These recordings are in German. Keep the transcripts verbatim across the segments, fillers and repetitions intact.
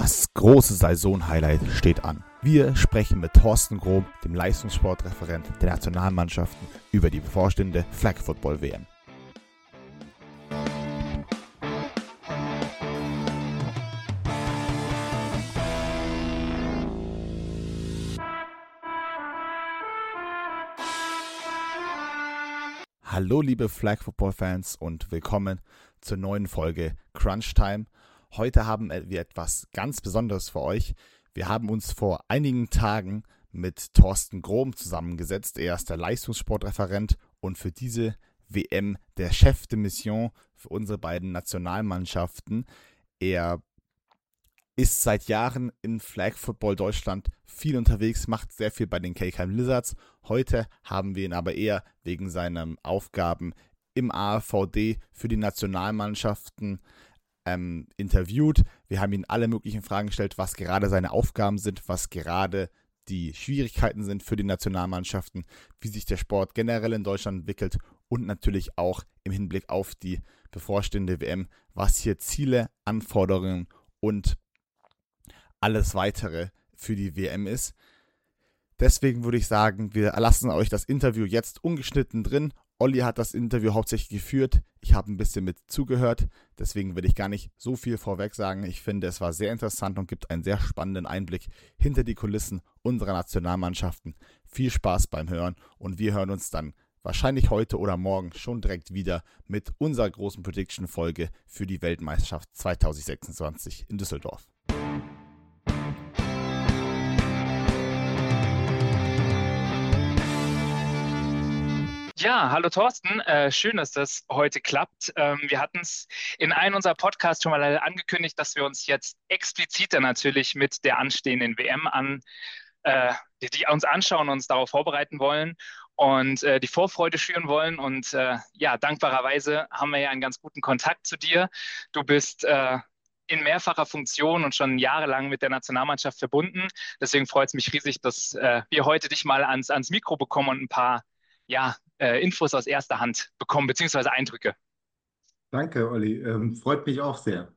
Das große Saison-Highlight steht an. Wir sprechen mit Thorsten Grohm, dem Leistungssportreferent der Nationalmannschaften, über die bevorstehende Flag Football W M. Hallo liebe Flag Football Fans und willkommen zur neuen Folge Crunch Time. Heute haben wir etwas ganz Besonderes für euch. Wir haben uns vor einigen Tagen mit Thorsten Grohm zusammengesetzt. Er ist der Leistungssportreferent und für diese W M der Chef de Mission für unsere beiden Nationalmannschaften. Er ist seit Jahren in Flag Football Deutschland viel unterwegs, macht sehr viel bei den Kelkheim Lizards. Heute haben wir ihn aber eher wegen seinen Aufgaben im A F V D für die Nationalmannschaften ähm, interviewt. Wir haben ihn alle möglichen Fragen gestellt, was gerade seine Aufgaben sind, was gerade die Schwierigkeiten sind für die Nationalmannschaften, wie sich der Sport generell in Deutschland entwickelt und natürlich auch im Hinblick auf die bevorstehende W M, was hier Ziele, Anforderungen und alles Weitere für die W M ist. Deswegen würde ich sagen, wir lassen euch das Interview jetzt ungeschnitten drin. Olli hat das Interview hauptsächlich geführt. Ich habe ein bisschen mit zugehört. Deswegen will ich gar nicht so viel vorweg sagen. Ich finde, es war sehr interessant und gibt einen sehr spannenden Einblick hinter die Kulissen unserer Nationalmannschaften. Viel Spaß beim Hören und wir hören uns dann wahrscheinlich heute oder morgen schon direkt wieder mit unserer großen Prediction-Folge für die Weltmeisterschaft zwanzig sechsundzwanzig in Düsseldorf. Ja, hallo Thorsten, äh, schön, dass das heute klappt. Ähm, wir hatten es in einem unserer Podcasts schon mal angekündigt, dass wir uns jetzt expliziter natürlich mit der anstehenden W M an, äh, die, die uns anschauen und uns darauf vorbereiten wollen und äh, die Vorfreude schüren wollen. Und äh, ja, dankbarerweise haben wir ja einen ganz guten Kontakt zu dir. Du bist äh, in mehrfacher Funktion und schon jahrelang mit der Nationalmannschaft verbunden. Deswegen freut es mich riesig, dass äh, wir heute dich mal ans, ans Mikro bekommen und ein paar ja, äh, Infos aus erster Hand bekommen, beziehungsweise Eindrücke. Danke, Olli. Ähm, freut mich auch sehr.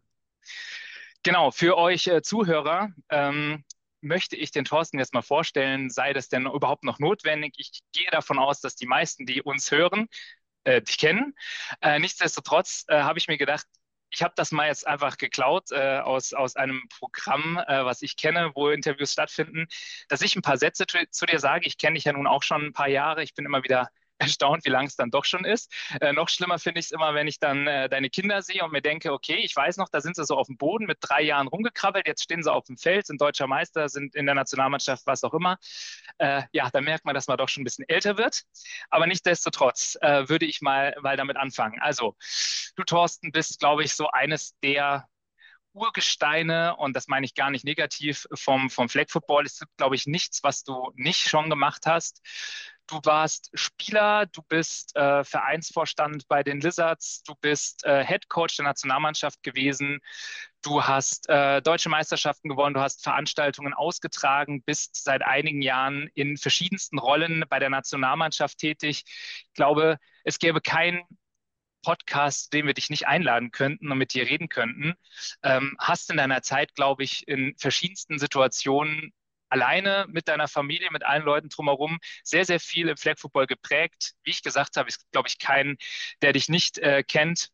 Genau, für euch äh, Zuhörer ähm, möchte ich den Thorsten jetzt mal vorstellen, sei das denn überhaupt noch notwendig? Ich gehe davon aus, dass die meisten, die uns hören, äh, dich kennen. Äh, nichtsdestotrotz äh, habe ich mir gedacht, ich habe das mal jetzt einfach geklaut äh, aus, aus einem Programm, äh, was ich kenne, wo Interviews stattfinden, dass ich ein paar Sätze zu, zu dir sage. Ich kenne dich ja nun auch schon ein paar Jahre. Ich bin immer wieder erstaunt, wie lang es dann doch schon ist. Äh, noch schlimmer finde ich es immer, wenn ich dann äh, deine Kinder sehe und mir denke, okay, ich weiß noch, da sind sie so auf dem Boden mit drei Jahren rumgekrabbelt, jetzt stehen sie auf dem Feld, sind deutscher Meister, sind in der Nationalmannschaft, was auch immer. Äh, ja, da merkt man, dass man doch schon ein bisschen älter wird. Aber nichtsdestotrotz äh, würde ich mal, mal damit anfangen. Also, du Thorsten bist, glaube ich, so eines der Urgesteine, und das meine ich gar nicht negativ, vom, vom Flag Football. Es gibt, glaube ich, nichts, was du nicht schon gemacht hast. Du warst Spieler, du bist äh, Vereinsvorstand bei den Lizards, du bist äh, Head Coach der Nationalmannschaft gewesen, du hast äh, deutsche Meisterschaften gewonnen, du hast Veranstaltungen ausgetragen, bist seit einigen Jahren in verschiedensten Rollen bei der Nationalmannschaft tätig. Ich glaube, es gäbe keinen Podcast, den wir dich nicht einladen könnten und mit dir reden könnten. Ähm, hast in deiner Zeit, glaube ich, in verschiedensten Situationen alleine mit deiner Familie, mit allen Leuten drumherum sehr, sehr viel im Flag Football geprägt. Wie ich gesagt habe, ist, glaube ich, kein, der dich nicht äh, kennt.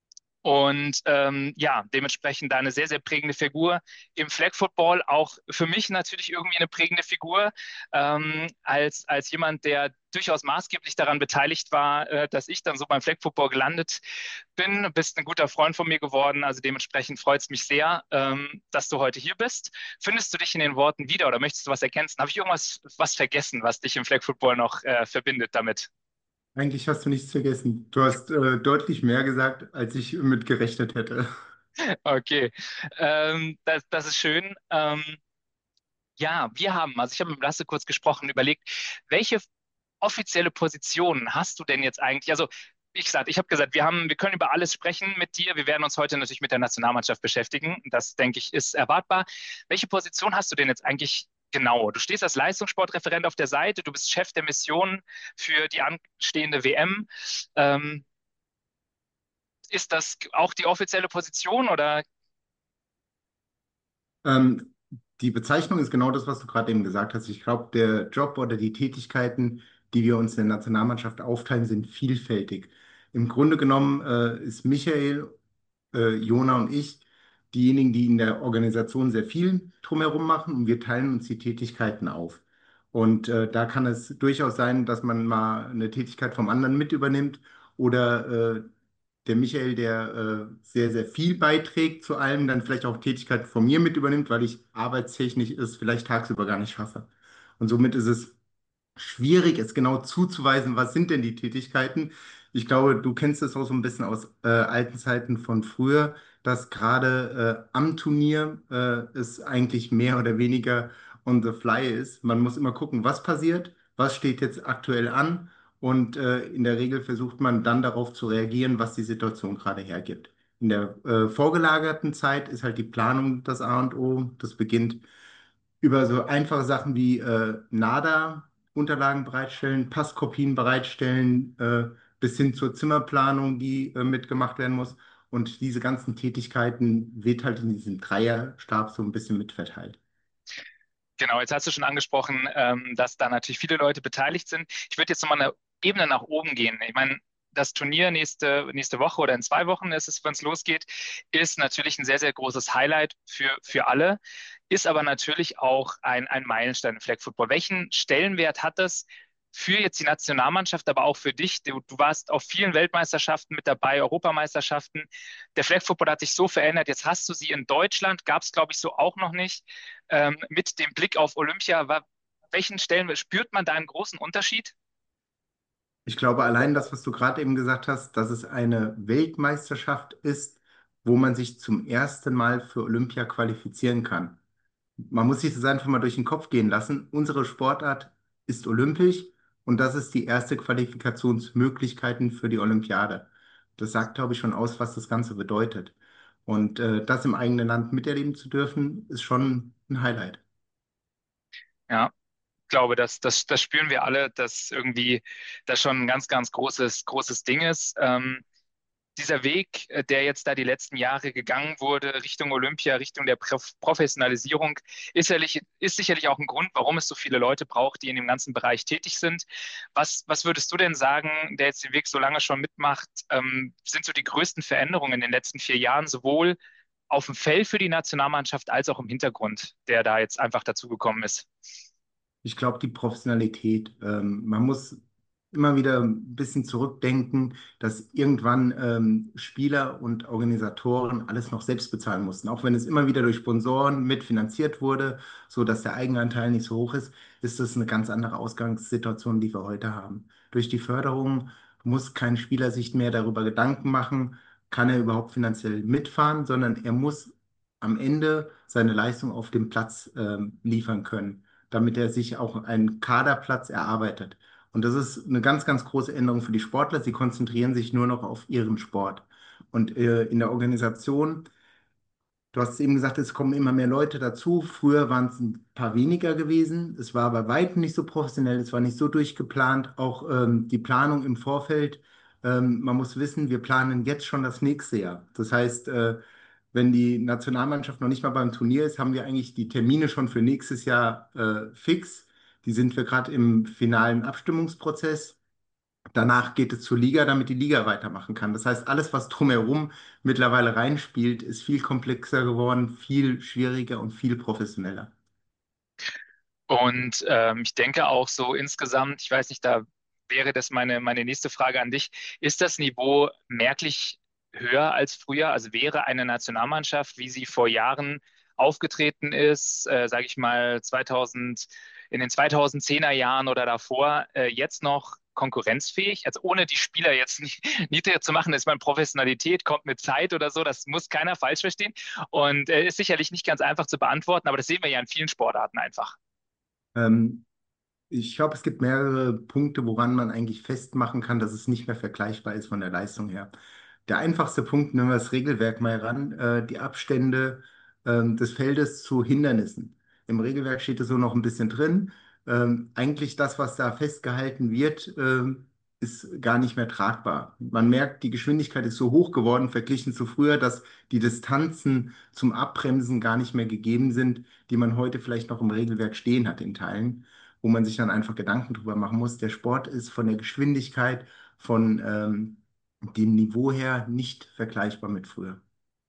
Und ähm, ja, dementsprechend da eine sehr, sehr prägende Figur im Flag Football, auch für mich natürlich irgendwie eine prägende Figur, ähm, als, als jemand, der durchaus maßgeblich daran beteiligt war, äh, dass ich dann so beim Flag Football gelandet bin. Du bist ein guter Freund von mir geworden, also dementsprechend freut es mich sehr, ähm, dass du heute hier bist. Findest du dich in den Worten wieder oder möchtest du was ergänzen? Habe ich irgendwas was vergessen, was dich im Flag Football noch äh, verbindet damit? Eigentlich hast du nichts vergessen. Du hast äh, deutlich mehr gesagt, als ich mit gerechnet hätte. Okay, ähm, das, das ist schön. Ähm, Ja, wir haben, also ich habe mit Lasse kurz gesprochen, überlegt, welche offizielle Position hast du denn jetzt eigentlich? Also, wie gesagt, ich habe gesagt, wir haben, wir können über alles sprechen mit dir. Wir werden uns heute natürlich mit der Nationalmannschaft beschäftigen. Das, denke ich, ist erwartbar. Welche Position hast du denn jetzt eigentlich genau? Du stehst als Leistungssportreferent auf der Seite, du bist Chef der Mission für die anstehende W M. Ähm, ist das auch die offizielle Position oder? Ähm, Die Bezeichnung ist genau das, was du gerade eben gesagt hast. Ich glaube, der Job oder die Tätigkeiten, die wir uns in der Nationalmannschaft aufteilen, sind vielfältig. Im Grunde genommen äh, ist Michael, äh, Jona und ich diejenigen, die in der Organisation sehr viel drumherum machen, und wir teilen uns die Tätigkeiten auf. Und äh, da kann es durchaus sein, dass man mal eine Tätigkeit vom anderen mit übernimmt oder äh, der Michael, der äh, sehr, sehr viel beiträgt zu allem, dann vielleicht auch Tätigkeiten von mir mit übernimmt, weil ich arbeitstechnisch es vielleicht tagsüber gar nicht schaffe. Und somit ist es schwierig, es genau zuzuweisen, was sind denn die Tätigkeiten. Ich glaube, du kennst es auch so ein bisschen aus äh, alten Zeiten von früher, dass gerade äh, am Turnier äh, es eigentlich mehr oder weniger on the fly ist. Man muss immer gucken, was passiert, was steht jetzt aktuell an, und äh, in der Regel versucht man dann darauf zu reagieren, was die Situation gerade hergibt. In der äh, vorgelagerten Zeit ist halt die Planung das A und O. Das beginnt über so einfache Sachen wie äh, NADA-Unterlagen bereitstellen, Passkopien bereitstellen, äh, bis hin zur Zimmerplanung, die äh, mitgemacht werden muss. Und diese ganzen Tätigkeiten wird halt in diesem Dreierstab so ein bisschen mitverteilt. Genau, jetzt hast du schon angesprochen, ähm, dass da natürlich viele Leute beteiligt sind. Ich würde jetzt nochmal eine Ebene nach oben gehen. Ich meine, das Turnier nächste, nächste Woche oder in zwei Wochen ist es, wenn es losgeht, ist natürlich ein sehr, sehr großes Highlight für, für alle, ist aber natürlich auch ein, ein Meilenstein im Flag Football. Welchen Stellenwert hat das für jetzt die Nationalmannschaft, aber auch für dich? Du, du warst auf vielen Weltmeisterschaften mit dabei, Europameisterschaften. Der Flag Football hat sich so verändert. Jetzt hast du sie in Deutschland, gab es, glaube ich, so auch noch nicht. Ähm, mit dem Blick auf Olympia, wa- welchen Stellen spürt man da einen großen Unterschied? Ich glaube, allein das, was du gerade eben gesagt hast, dass es eine Weltmeisterschaft ist, wo man sich zum ersten Mal für Olympia qualifizieren kann. Man muss sich das einfach mal durch den Kopf gehen lassen. Unsere Sportart ist olympisch, und das ist die erste Qualifikationsmöglichkeiten für die Olympiade. Das sagt, glaube ich, schon aus, was das Ganze bedeutet. Und äh, das im eigenen Land miterleben zu dürfen, ist schon ein Highlight. Ja, ich glaube, das, das, das spüren wir alle, dass irgendwie das schon ein ganz, ganz großes, großes Ding ist. Ähm, dieser Weg, äh, der jetzt da die letzten Jahre gegangen wurde, Richtung Olympia, Richtung der Prof Professionalisierung, ist sicherlich, ist sicherlich auch ein Grund, warum es so viele Leute braucht, die in dem ganzen Bereich tätig sind. Was, was würdest du denn sagen, der jetzt den Weg so lange schon mitmacht, ähm, sind so die größten Veränderungen in den letzten vier Jahren, sowohl auf dem Feld für die Nationalmannschaft als auch im Hintergrund, der da jetzt einfach dazugekommen ist? Ich glaube, die Professionalität. Ähm, man muss immer wieder ein bisschen zurückdenken, dass irgendwann ähm, Spieler und Organisatoren alles noch selbst bezahlen mussten. Auch wenn es immer wieder durch Sponsoren mitfinanziert wurde, so dass der Eigenanteil nicht so hoch ist, ist das eine ganz andere Ausgangssituation, die wir heute haben. Durch die Förderung muss kein Spieler sich mehr darüber Gedanken machen, kann er überhaupt finanziell mitfahren, sondern er muss am Ende seine Leistung auf dem Platz ähm, liefern können, damit er sich auch einen Kaderplatz erarbeitet. Und das ist eine ganz, ganz große Änderung für die Sportler. Sie konzentrieren sich nur noch auf ihren Sport. Und äh, in der Organisation, du hast eben gesagt, es kommen immer mehr Leute dazu. Früher waren es ein paar weniger gewesen. Es war bei weitem nicht so professionell, es war nicht so durchgeplant. Auch ähm, die Planung im Vorfeld. Ähm, man muss wissen, wir planen jetzt schon das nächste Jahr. Das heißt, äh, wenn die Nationalmannschaft noch nicht mal beim Turnier ist, haben wir eigentlich die Termine schon für nächstes Jahr äh, fix. Die sind wir gerade im finalen Abstimmungsprozess. Danach geht es zur Liga, damit die Liga weitermachen kann. Das heißt, alles, was drumherum mittlerweile reinspielt, ist viel komplexer geworden, viel schwieriger und viel professioneller. Und ähm, ich denke auch so insgesamt, ich weiß nicht, da wäre das meine, meine nächste Frage an dich. Ist das Niveau merklich höher als früher? Also wäre eine Nationalmannschaft, wie sie vor Jahren aufgetreten ist, äh, sage ich mal zweitausend, in den zweitausendzehner Jahren oder davor, äh, jetzt noch konkurrenzfähig? Also ohne die Spieler jetzt nicht niedriger zu machen, ist man Professionalität, kommt mit Zeit oder so, das muss keiner falsch verstehen. Und äh, ist sicherlich nicht ganz einfach zu beantworten, aber das sehen wir ja in vielen Sportarten einfach. Ähm, Ich glaube, es gibt mehrere Punkte, woran man eigentlich festmachen kann, dass es nicht mehr vergleichbar ist von der Leistung her. Der einfachste Punkt, nehmen wir das Regelwerk mal heran, äh, die Abstände ähm, des Feldes zu Hindernissen. Im Regelwerk steht es so noch ein bisschen drin. Ähm, eigentlich das, was da festgehalten wird, ähm, ist gar nicht mehr tragbar. Man merkt, die Geschwindigkeit ist so hoch geworden, verglichen zu früher, dass die Distanzen zum Abbremsen gar nicht mehr gegeben sind, die man heute vielleicht noch im Regelwerk stehen hat in Teilen, wo man sich dann einfach Gedanken drüber machen muss. Der Sport ist von der Geschwindigkeit, von ähm, dem Niveau her nicht vergleichbar mit früher.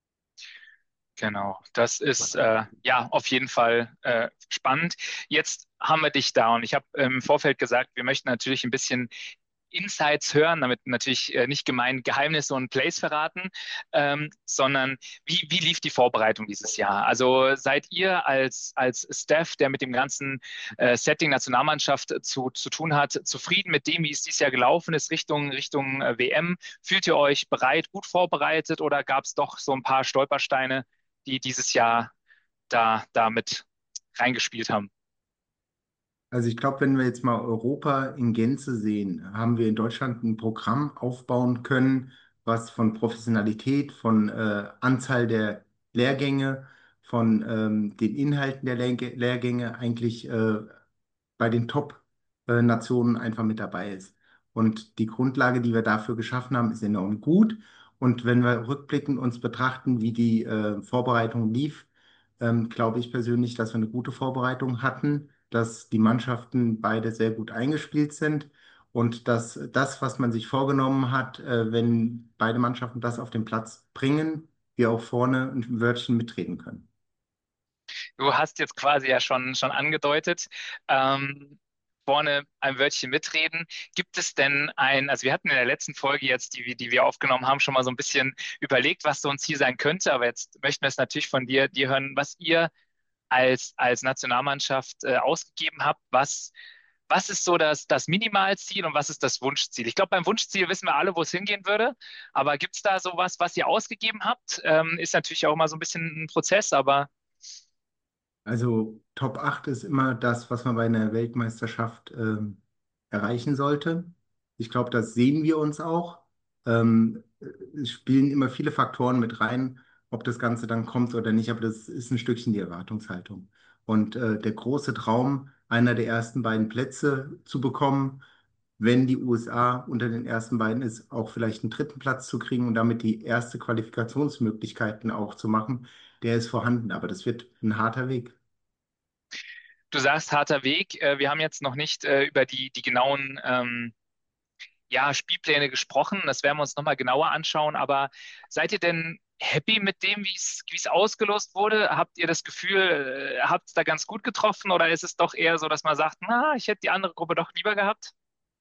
Genau, das ist äh, ja auf jeden Fall äh, spannend. Jetzt haben wir dich da und ich habe im Vorfeld gesagt, wir möchten natürlich ein bisschen Insights hören, damit natürlich äh, nicht gemein Geheimnisse und Plays verraten, ähm, sondern wie, wie lief die Vorbereitung dieses Jahr? Also seid ihr als, als Staff, der mit dem ganzen äh, Setting Nationalmannschaft zu, zu tun hat, zufrieden mit dem, wie es dieses Jahr gelaufen ist, Richtung, Richtung äh, W M? Fühlt ihr euch bereit, gut vorbereitet oder gab es doch so ein paar Stolpersteine, die dieses Jahr da, da mit reingespielt haben? Also ich glaube, wenn wir jetzt mal Europa in Gänze sehen, haben wir in Deutschland ein Programm aufbauen können, was von Professionalität, von äh, Anzahl der Lehrgänge, von ähm, den Inhalten der Lehrgä- Lehrgänge eigentlich äh, bei den Top-Nationen einfach mit dabei ist. Und die Grundlage, die wir dafür geschaffen haben, ist enorm gut. Und wenn wir rückblickend uns betrachten, wie die äh, Vorbereitung lief, ähm, glaube ich persönlich, dass wir eine gute Vorbereitung hatten, dass die Mannschaften beide sehr gut eingespielt sind und dass das, was man sich vorgenommen hat, äh, wenn beide Mannschaften das auf den Platz bringen, wir auch vorne ein Wörtchen mitreden können. Du hast jetzt quasi ja schon, schon angedeutet, ähm, vorne ein Wörtchen mitreden. Gibt es denn ein, also wir hatten in der letzten Folge jetzt, die, wir- die wir aufgenommen haben, schon mal so ein bisschen überlegt, was so ein Ziel sein könnte, aber jetzt möchten wir es natürlich von dir, dir hören, was ihr als, als Nationalmannschaft äh, ausgegeben habt. Was, was ist so das, das Minimalziel und was ist das Wunschziel? Ich glaube, beim Wunschziel wissen wir alle, wo es hingehen würde, aber gibt es da sowas, was ihr ausgegeben habt? Ähm, ist natürlich auch immer so ein bisschen ein Prozess, aber Also Top acht ist immer das, was man bei einer Weltmeisterschaft ähm, erreichen sollte. Ich glaube, das sehen wir uns auch. Ähm, es spielen immer viele Faktoren mit rein, ob das Ganze dann kommt oder nicht, aber das ist ein Stückchen die Erwartungshaltung. Und äh, der große Traum, einer der ersten beiden Plätze zu bekommen, wenn die U S A unter den ersten beiden ist, auch vielleicht einen dritten Platz zu kriegen und damit die erste Qualifikationsmöglichkeiten auch zu machen, der ist vorhanden. Aber das wird ein harter Weg. du sagst harter Weg. Äh, wir haben jetzt noch nicht äh, über die, die genauen ähm, ja, Spielpläne gesprochen. Das werden wir uns nochmal genauer anschauen. Aber seid ihr denn happy mit dem, wie es, wie es ausgelost wurde? Habt ihr das Gefühl, äh, habt es da ganz gut getroffen oder ist es doch eher so, dass man sagt, na, ich hätte die andere Gruppe doch lieber gehabt?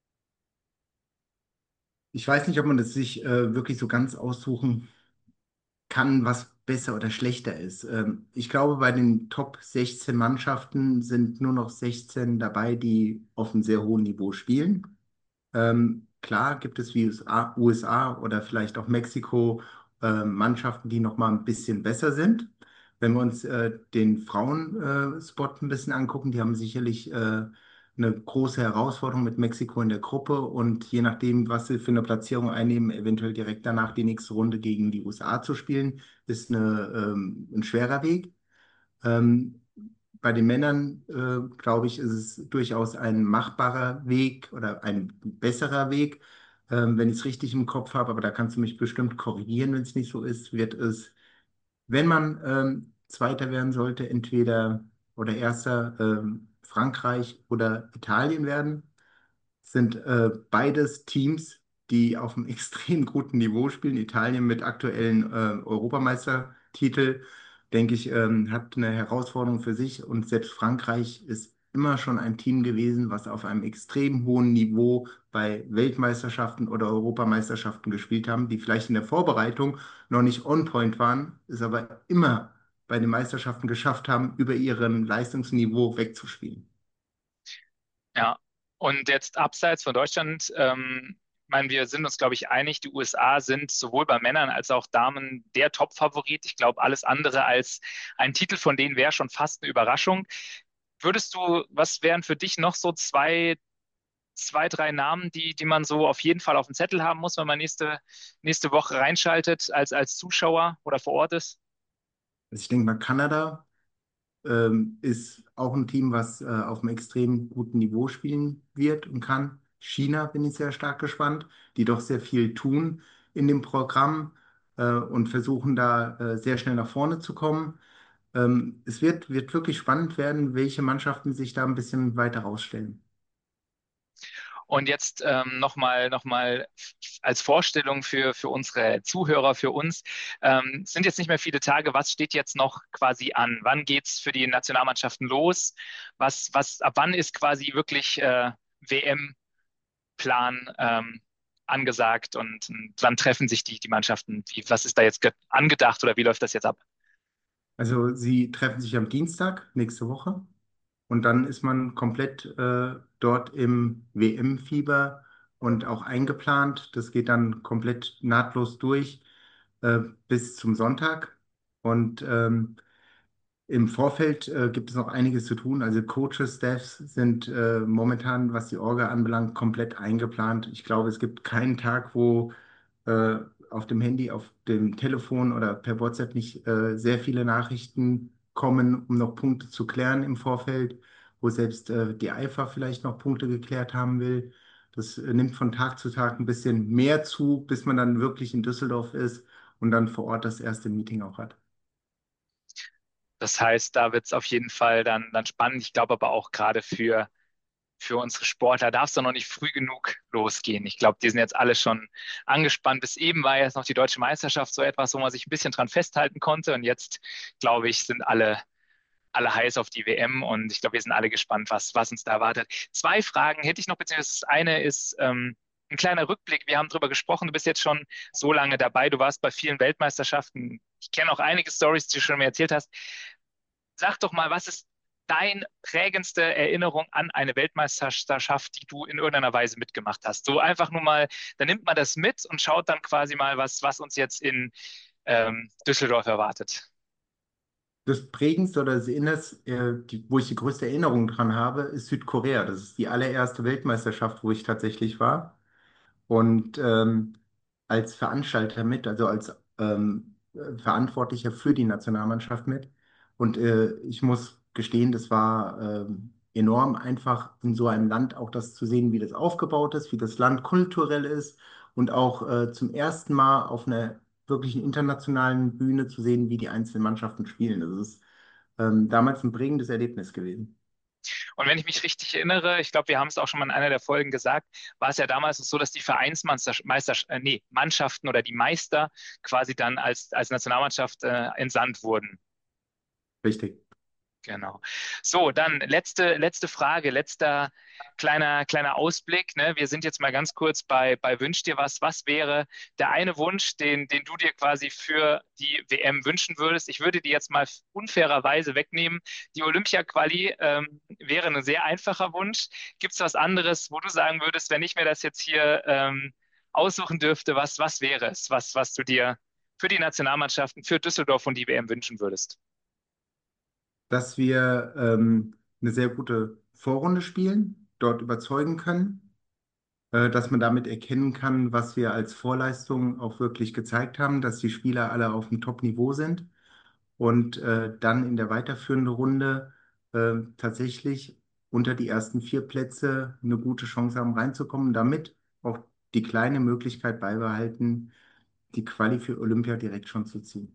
Ich weiß nicht, ob man das sich äh, wirklich so ganz aussuchen kann, was besser oder schlechter ist. Ähm, ich glaube, bei den Top sechzehn Mannschaften sind nur noch sechzehn dabei, die auf einem sehr hohen Niveau spielen. Ähm, klar gibt es wie U S A, U S A oder vielleicht auch Mexiko äh, Mannschaften, die noch mal ein bisschen besser sind. Wenn wir uns äh, den Frauen-Spot äh, Spot ein bisschen angucken, die haben sicherlich äh, eine große Herausforderung mit Mexiko in der Gruppe und je nachdem, was sie für eine Platzierung einnehmen, eventuell direkt danach die nächste Runde gegen die U S A zu spielen, ist eine, ähm, ein schwerer Weg. Ähm, Bei den Männern, äh, glaube ich, ist es durchaus ein machbarer Weg oder ein besserer Weg, ähm, wenn ich es richtig im Kopf habe. Aber da kannst du mich bestimmt korrigieren, wenn es nicht so ist, wird es, wenn man ähm, Zweiter werden sollte, entweder oder Erster ähm, Frankreich oder Italien werden sind äh, beides Teams, die auf einem extrem guten Niveau spielen. Italien mit aktuellen äh, Europameistertitel, denke ich, ähm, hat eine Herausforderung für sich. Und selbst Frankreich ist immer schon ein Team gewesen, was auf einem extrem hohen Niveau bei Weltmeisterschaften oder Europameisterschaften gespielt haben, die vielleicht in der Vorbereitung noch nicht on point waren, es aber immer bei den Meisterschaften geschafft haben, über ihrem Leistungsniveau wegzuspielen. Ja, und jetzt abseits von Deutschland, ähm, ich meine, wir sind uns, glaube ich, einig, die U S A sind sowohl bei Männern als auch Damen der Top-Favorit. Ich glaube, alles andere als ein Titel von denen wäre schon fast eine Überraschung. Würdest du, was wären für dich noch so zwei, zwei, drei Namen, die, die man so auf jeden Fall auf dem Zettel haben muss, wenn man nächste, nächste Woche reinschaltet als, als Zuschauer oder vor Ort ist? Also ich denke mal, Kanada ähm, ist auch ein Team, was äh, auf einem extrem guten Niveau spielen wird und kann. China bin ich sehr stark gespannt, die doch sehr viel tun in dem Programm äh, und versuchen da äh, sehr schnell nach vorne zu kommen. Ähm, es wird, wird wirklich spannend werden, welche Mannschaften sich da ein bisschen weiter rausstellen. Und jetzt ähm, nochmal noch mal als Vorstellung für, für unsere Zuhörer, für uns, ähm, es sind jetzt nicht mehr viele Tage. Was steht jetzt noch quasi an? Wann geht es für die Nationalmannschaften los? Was, was, ab wann ist quasi wirklich äh, W M-Plan ähm, angesagt und, und wann treffen sich die, die Mannschaften? Wie, was ist da jetzt ge- angedacht oder wie läuft das jetzt ab? Also sie treffen sich am Dienstag nächste Woche und dann ist man komplett äh, dort im W M-Fieber und auch eingeplant. Das geht dann komplett nahtlos durch äh, bis zum Sonntag. Und ähm, im Vorfeld äh, gibt es noch einiges zu tun. Also Coaches, Staffs sind äh, momentan, was die Orga anbelangt, komplett eingeplant. Ich glaube, es gibt keinen Tag, wo äh, auf dem Handy, auf dem Telefon oder per WhatsApp nicht äh, sehr viele Nachrichten kommen, um noch Punkte zu klären im Vorfeld, wo selbst äh, die I F A vielleicht noch Punkte geklärt haben will. Das äh, nimmt von Tag zu Tag ein bisschen mehr zu, bis man dann wirklich in Düsseldorf ist und dann vor Ort das erste Meeting auch hat. Das heißt, da wird es auf jeden Fall dann, dann spannend. Ich glaube aber auch gerade für für unsere Sportler darf es doch noch nicht früh genug losgehen. Ich glaube, die sind jetzt alle schon angespannt. Bis eben war jetzt noch die deutsche Meisterschaft so etwas, wo man sich ein bisschen dran festhalten konnte. Und jetzt, glaube ich, sind alle, alle heiß auf die W M und ich glaube, wir sind alle gespannt, was, was uns da erwartet. Zwei Fragen hätte ich noch, beziehungsweise das eine ist ähm, ein kleiner Rückblick. Wir haben darüber gesprochen, du bist jetzt schon so lange dabei, du warst bei vielen Weltmeisterschaften. Ich kenne auch einige Stories, die du schon mir erzählt hast. Sag doch mal, was ist deine prägendste Erinnerung an eine Weltmeisterschaft, die du in irgendeiner Weise mitgemacht hast? So einfach nur mal, da nimmt man das mit und schaut dann quasi mal, was, was uns jetzt in ähm, Düsseldorf erwartet. Das prägendste oder das Innerste, äh, die, wo ich die größte Erinnerung dran habe, ist Südkorea. Das ist die allererste Weltmeisterschaft, wo ich tatsächlich war. Und ähm, als Veranstalter mit, also als ähm, äh, Verantwortlicher für die Nationalmannschaft mit. Und äh, ich muss gestehen, das war ähm, enorm einfach in so einem Land auch das zu sehen, wie das aufgebaut ist, wie das Land kulturell ist und auch äh, zum ersten Mal auf einer wirklichen internationalen Bühne zu sehen, wie die einzelnen Mannschaften spielen. Das ist ähm, damals ein prägendes Erlebnis gewesen. Und wenn ich mich richtig erinnere, ich glaube, wir haben es auch schon mal in einer der Folgen gesagt, war es ja damals so, dass die Vereinsmeister, äh, nee, Mannschaften oder die Meister quasi dann als, als Nationalmannschaft äh, entsandt wurden. Richtig. Genau. So, dann letzte, letzte Frage, letzter kleiner, kleiner Ausblick. Ne? Wir sind jetzt mal ganz kurz bei, bei Wünsch dir was. Was wäre der eine Wunsch, den, den du dir quasi für die W M wünschen würdest? Ich würde die jetzt mal unfairerweise wegnehmen. Die Olympia-Quali ähm, wäre ein sehr einfacher Wunsch. Gibt es was anderes, wo du sagen würdest, wenn ich mir das jetzt hier ähm, aussuchen dürfte, was, was wäre es, was, was du dir für die Nationalmannschaften, für Düsseldorf und die W M wünschen würdest? Dass wir ähm, eine sehr gute Vorrunde spielen, dort überzeugen können, äh, dass man damit erkennen kann, was wir als Vorleistung auch wirklich gezeigt haben, dass die Spieler alle auf dem Top-Niveau sind und äh, dann in der weiterführenden Runde äh, tatsächlich unter die ersten vier Plätze eine gute Chance haben reinzukommen, damit auch die kleine Möglichkeit beibehalten, die Quali für Olympia direkt schon zu ziehen.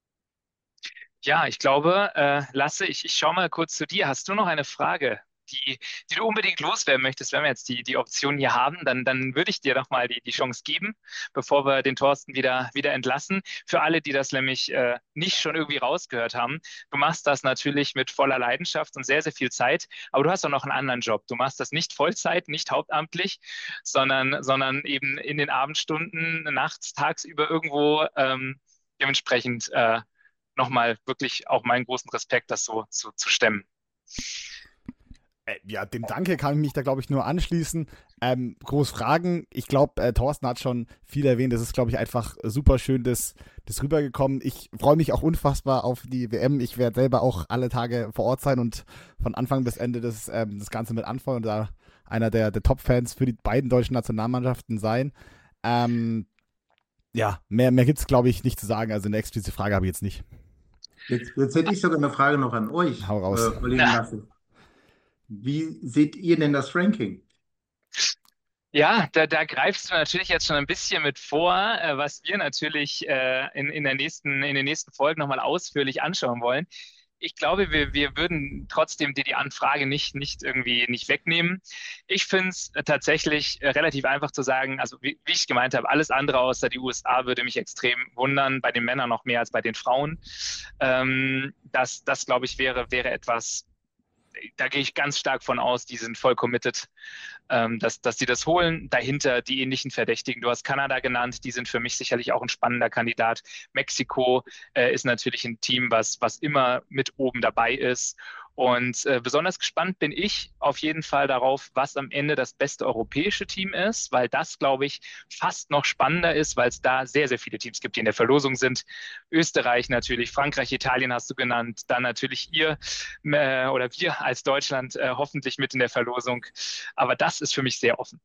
Ja, ich glaube, äh, Lasse, ich, ich schaue mal kurz zu dir. Hast du noch eine Frage, die, die du unbedingt loswerden möchtest? Wenn wir jetzt die, die Option hier haben, dann, dann würde ich dir noch mal die, die Chance geben, bevor wir den Thorsten wieder, wieder entlassen. Für alle, die das nämlich äh, nicht schon irgendwie rausgehört haben, du machst das natürlich mit voller Leidenschaft und sehr, sehr viel Zeit, aber du hast auch noch einen anderen Job. Du machst das nicht Vollzeit, nicht hauptamtlich, sondern, sondern eben in den Abendstunden, nachts, tagsüber irgendwo ähm, dementsprechend. Äh, nochmal wirklich auch meinen großen Respekt, das so zu, zu stemmen. Äh, ja, dem Danke kann ich mich da, glaube ich, nur anschließen. Ähm, groß Fragen. Ich glaube, äh, Thorsten hat schon viel erwähnt. Das ist, glaube ich, einfach super schön, das, das rübergekommen. Ich freue mich auch unfassbar auf die W M. Ich werde selber auch alle Tage vor Ort sein und von Anfang bis Ende das, ähm, das Ganze mit anfeuern und da einer der, der Top-Fans für die beiden deutschen Nationalmannschaften sein. Ähm, ja, mehr, mehr gibt es, glaube ich, nicht zu sagen. Also eine explizite Frage habe ich jetzt nicht. Jetzt, jetzt hätte ich sogar eine Frage noch an euch, Hau äh, raus. Olli und Na, Lasse. Wie seht ihr denn das Ranking? Ja, da, da greifst du natürlich jetzt schon ein bisschen mit vor, äh, was wir natürlich äh, in, in der nächsten, in den nächsten Folgen nochmal ausführlich anschauen wollen. Ich glaube, wir, wir würden trotzdem dir die Anfrage nicht, nicht irgendwie nicht wegnehmen. Ich finde es tatsächlich äh, relativ einfach zu sagen, also wie, wie ich gemeint habe, alles andere außer die U S A würde mich extrem wundern, bei den Männern noch mehr als bei den Frauen. Ähm, das, das glaube ich, wäre, wäre etwas, da gehe ich ganz stark von aus, die sind voll committed, ähm, dass, dass die das holen. Dahinter die ähnlichen Verdächtigen. Du hast Kanada genannt, die sind für mich sicherlich auch ein spannender Kandidat. Mexiko äh, ist natürlich ein Team, was, was immer mit oben dabei ist. Und äh, besonders gespannt bin ich auf jeden Fall darauf, was am Ende das beste europäische Team ist, weil das, glaube ich, fast noch spannender ist, weil es da sehr, sehr viele Teams gibt, die in der Verlosung sind. Österreich natürlich, Frankreich, Italien hast du genannt, dann natürlich ihr äh, oder wir als Deutschland äh, hoffentlich mit in der Verlosung. Aber das ist für mich sehr offen.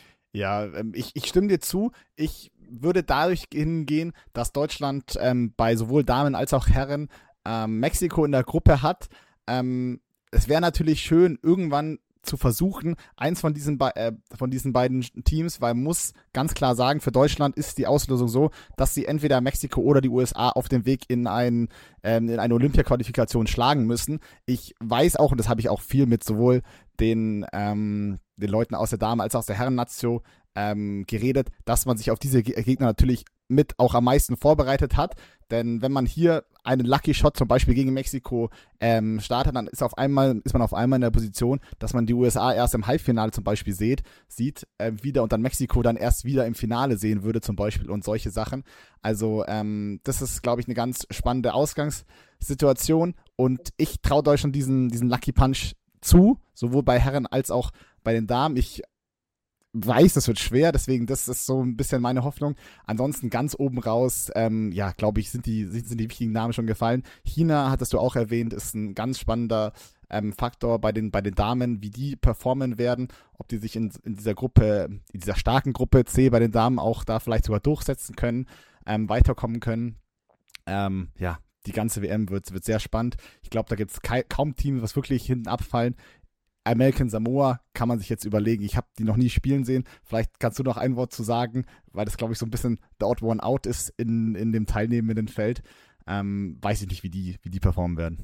Ja, ähm, ich, ich stimme dir zu. Ich würde dadurch hingehen, dass Deutschland ähm, bei sowohl Damen als auch Herren ähm, Mexiko in der Gruppe hat. Ähm, es wäre natürlich schön, irgendwann zu versuchen, eins von diesen, Be äh, von diesen beiden Teams, weil man muss ganz klar sagen, für Deutschland ist die Auslösung so, dass sie entweder Mexiko oder die U S A auf dem Weg in, ein, ähm, in eine Olympia-Qualifikation schlagen müssen. Ich weiß auch, und das habe ich auch viel mit sowohl den, ähm, den Leuten aus der Damen als auch aus der Herren-Nazio ähm, geredet, dass man sich auf diese Gegner natürlich mit auch am meisten vorbereitet hat. Denn wenn man hier einen Lucky Shot zum Beispiel gegen Mexiko ähm, startet, dann ist, auf einmal, ist man auf einmal in der Position, dass man die U S A erst im Halbfinale zum Beispiel sieht, sieht äh, wieder und dann Mexiko dann erst wieder im Finale sehen würde zum Beispiel und solche Sachen. Also ähm, das ist, glaube ich, eine ganz spannende Ausgangssituation und ich traue Deutschland diesen, diesen Lucky Punch zu, sowohl bei Herren als auch bei den Damen. Ich weiß, das wird schwer, deswegen das ist so ein bisschen meine Hoffnung. Ansonsten ganz oben raus, ähm, ja, glaube ich, sind die, sind die wichtigen Namen schon gefallen. China, hattest du auch erwähnt, ist ein ganz spannender ähm, Faktor bei den, bei den Damen, wie die performen werden, ob die sich in, in dieser Gruppe, in dieser starken Gruppe C bei den Damen auch da vielleicht sogar durchsetzen können, ähm, weiterkommen können. Ähm, ja, die ganze W M wird, wird sehr spannend. Ich glaube, da gibt es kaum Teams, was wirklich hinten abfallen. American Samoa kann man sich jetzt überlegen. Ich habe die noch nie spielen sehen. Vielleicht kannst du noch ein Wort zu sagen, weil das, glaube ich, so ein bisschen the odd one out ist in, in dem teilnehmenden Feld. Ähm, weiß ich nicht, wie die, wie die performen werden.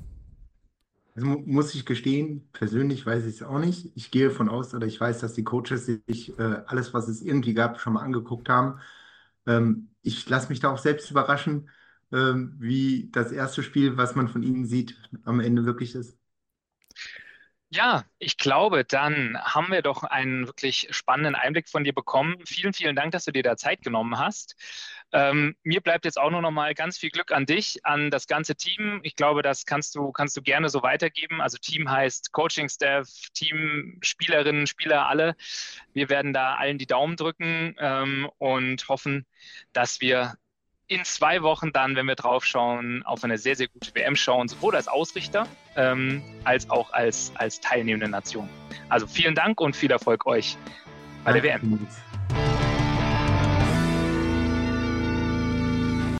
Also mu- muss ich gestehen, persönlich weiß ich es auch nicht. Ich gehe von aus, oder ich weiß, dass die Coaches sich äh, alles, was es irgendwie gab, schon mal angeguckt haben. Ähm, ich lasse mich da auch selbst überraschen, ähm, wie das erste Spiel, was man von ihnen sieht, am Ende wirklich ist. Ja, ich glaube, dann haben wir doch einen wirklich spannenden Einblick von dir bekommen. Vielen, vielen Dank, dass du dir da Zeit genommen hast. Ähm, mir bleibt jetzt auch nur noch mal ganz viel Glück an dich, an das ganze Team. Ich glaube, das kannst du, kannst du gerne so weitergeben. Also Team heißt Coaching-Staff, Team, Spielerinnen, Spieler, alle. Wir werden da allen die Daumen drücken ähm, und hoffen, dass wir in zwei Wochen dann, wenn wir drauf schauen, auf eine sehr, sehr gute W M schauen, sowohl als Ausrichter ähm, als auch als, als teilnehmende Nation. Also vielen Dank und viel Erfolg euch bei der Danke, W M. Nils.